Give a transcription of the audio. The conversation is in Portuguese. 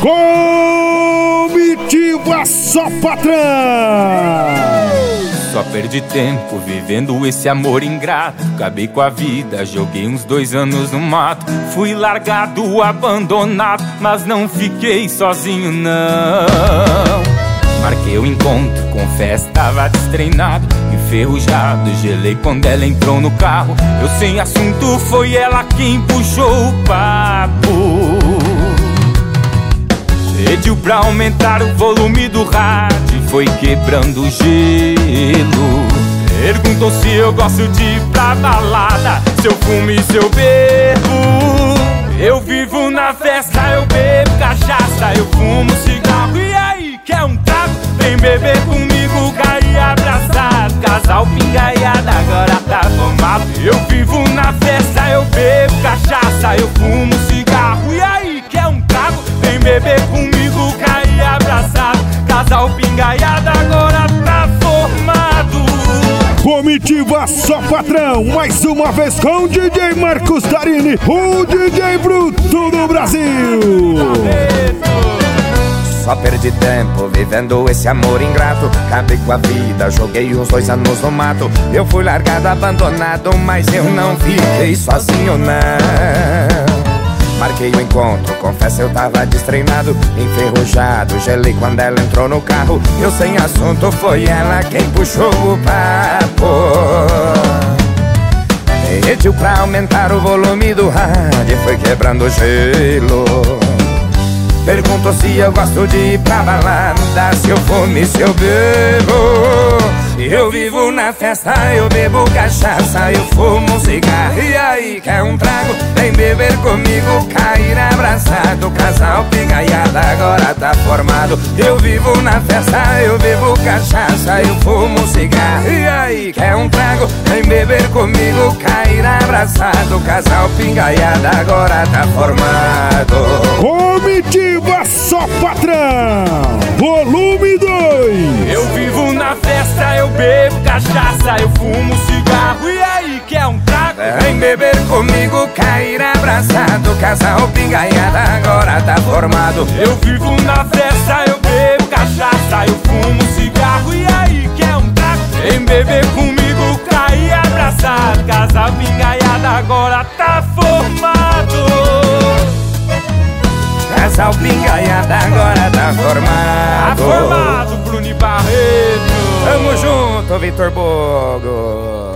Comitiva Só Patrão. Só perdi tempo vivendo esse amor ingrato. Acabei com a vida, joguei uns 2 anos no mato. Fui largado, abandonado, mas não fiquei sozinho não. Marquei o encontro, confesso, tava destreinado, enferrujado, gelei quando ela entrou no carro. Eu sem assunto, foi ela quem puxou o papo. Pediu pra aumentar o volume do rádio, foi quebrando o gelo. Perguntou se eu gosto de ir pra balada, se eu fumo e se eu bebo. Eu vivo na festa, eu bebo cachaça, eu fumo cigarro. E aí, quer um trago? Vem beber comigo, cair abraçado. Casal pingaiada, agora tá tomado. Eu vivo na festa, eu bebo cachaça, eu fumo cigarro. E aí, quer um trago? Vem beber comigo, cair abraçado. Casal pingaiada, agora tá formado. Comitiva Só Patrão, mais uma vez com o DJ Marcos Darini, o DJ Bruto do Brasil. Só perdi tempo vivendo esse amor ingrato. Acabei com a vida, joguei uns 2 anos no mato. Eu fui largado, abandonado, mas eu não fiquei sozinho não. Marquei o encontro, confesso eu tava destreinado, enferrujado, gelei quando ela entrou no carro. Eu sem assunto, foi ela quem puxou o papo. Pediu pra aumentar o volume do rádio, foi quebrando o gelo. Perguntou se eu gosto de ir pra balada, se eu fumo e se eu bebo. Eu vivo na festa, eu bebo cachaça, eu fumo cigarro. E aí, quer um trago? Vem beber comigo, cair abraçado. Casal pingaiada, agora tá formado. Eu vivo na festa, eu bebo cachaça, eu fumo cigarro. E aí, quer um trago? Vem beber comigo, cair abraçado. Casal pingaiada, agora tá formado. Comitiva Só Patrão, volume 2. Eu vivo na festa, eu bebo cachaça, eu fumo cigarro. E aí, quer um trago? Vem beber comigo, cair abraçado. Casal pingaiada, agora tá formado. Eu vivo na festa, eu bebo cachaça, eu fumo cigarro. E aí, quer um trago? Vem beber comigo, cair abraçado. Casal pingaiada, agora tá formado. Casal pingaiada, agora tá formado. Tá formado, Bruno Barreto. Tamo junto, Vitor Bogo.